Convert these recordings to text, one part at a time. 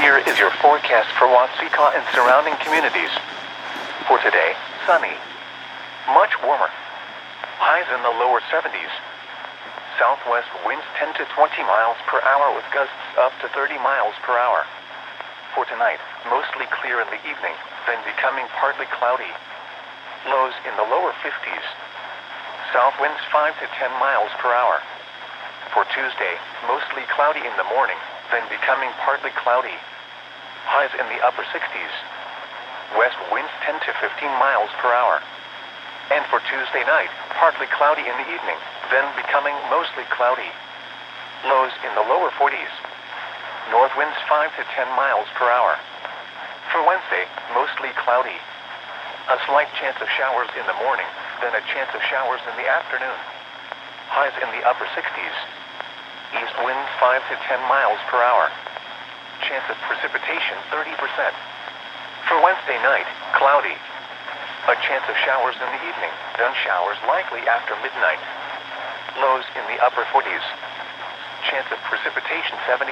here is your forecast for Watseka and surrounding communities. For today, sunny. Much warmer. Highs in the lower 70s. Southwest winds 10 to 20 miles per hour with gusts up to 30 miles per hour. For tonight, mostly clear in the evening, then becoming partly cloudy. Lows in the lower 50s. South winds 5 to 10 miles per hour. For Tuesday, mostly cloudy in the morning, then becoming partly cloudy. Highs in the upper 60s. West winds 10 to 15 miles per hour. And for Tuesday night, partly cloudy in the evening, then becoming mostly cloudy. Lows in the lower 40s. North winds 5 to 10 miles per hour. For Wednesday, mostly cloudy. A slight chance of showers in the morning, then a chance of showers in the afternoon. Highs in the upper 60s. East winds 5 to 10 miles per hour. Chance of precipitation 30%. For Wednesday night, cloudy. A chance of showers in the evening, then showers likely after midnight. Lows in the upper 40s. Chance of precipitation 70%.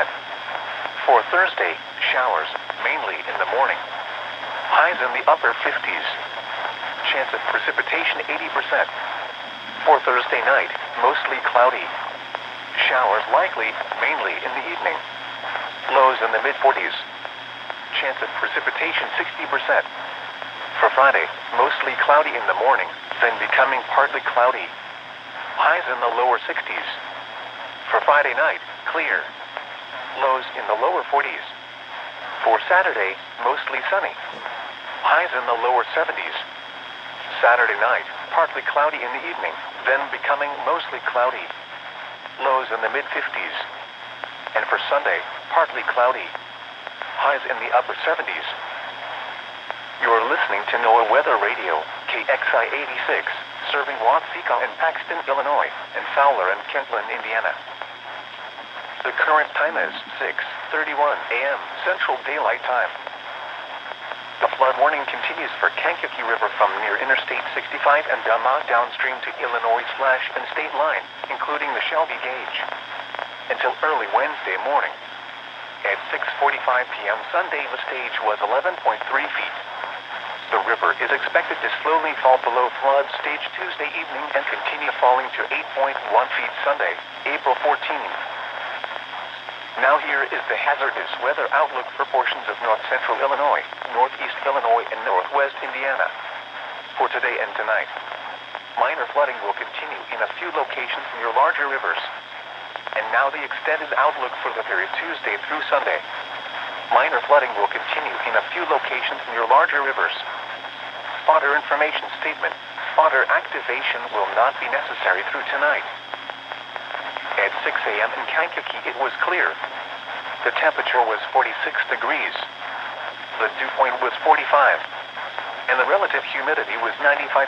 For Thursday, showers, mainly in the morning. Highs in the upper 50s. Chance of precipitation 80%. For Thursday night, mostly cloudy. Showers likely, mainly in the evening. Lows in the mid-40s. Chance of precipitation 60%. For Friday, mostly cloudy in the morning, then becoming partly cloudy. Highs in the lower 60s. For Friday night, clear. Lows in the lower 40s. For Saturday, mostly sunny. Highs in the lower 70s. Saturday night, partly cloudy in the evening, then becoming mostly cloudy. Lows in the mid-50s. And for Sunday, partly cloudy. Highs in the upper 70s. You're listening to NOAA Weather Radio, KXI 86, serving Watseka and Paxton, Illinois, and Fowler and Kentland, Indiana. The current time is 6:31 a.m. Central Daylight Time. The flood warning continues for Kankakee River from near Interstate 65 and Belmont downstream to Illinois' and state line, including the Shelby Gauge, until early Wednesday morning. At 6:45 p.m. Sunday, the stage was 11.3 feet. The river is expected to slowly fall below flood stage Tuesday evening and continue falling to 8.1 feet Sunday, April 14th. Now here is the hazardous weather outlook for portions of north-central Illinois, northeast Illinois, and northwest Indiana. For today and tonight, minor flooding will continue in a few locations near larger rivers. And now the extended outlook for the period Tuesday through Sunday. Minor flooding will continue in a few locations near larger rivers. Spotter information statement. Spotter activation will not be necessary through tonight. At 6 a.m. in Kankakee, it was clear. The temperature was 46 degrees. The dew point was 45. And the relative humidity was 95%.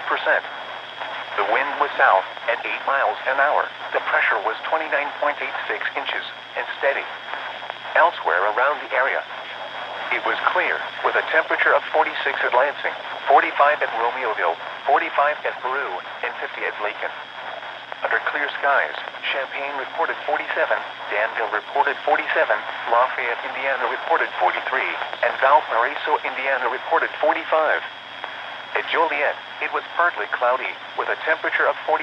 The wind was south at 8 miles an hour. The pressure was 29.86 inches and steady. Elsewhere around the area, it was clear with a temperature of 46 at Lansing, 45 at Romeoville, 45 at Peru, and 50 at Lakin. Under clear skies, Champaign reported 47, Danville reported 47, Lafayette, Indiana reported 43, and Valparaiso, Indiana reported 45. At Joliet, it was partly cloudy with a temperature of 46.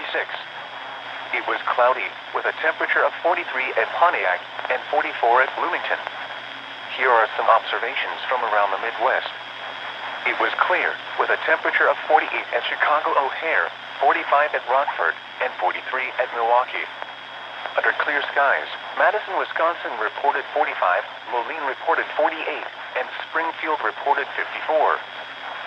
It was cloudy with a temperature of 43 at Pontiac and 44 at Bloomington. Here are some observations from around the Midwest. It was clear with a temperature of 48 at Chicago O'Hare, 45 at Rockford, and 43 at Milwaukee. Under clear skies, Madison, Wisconsin reported 45, Moline reported 48, and Springfield reported 54.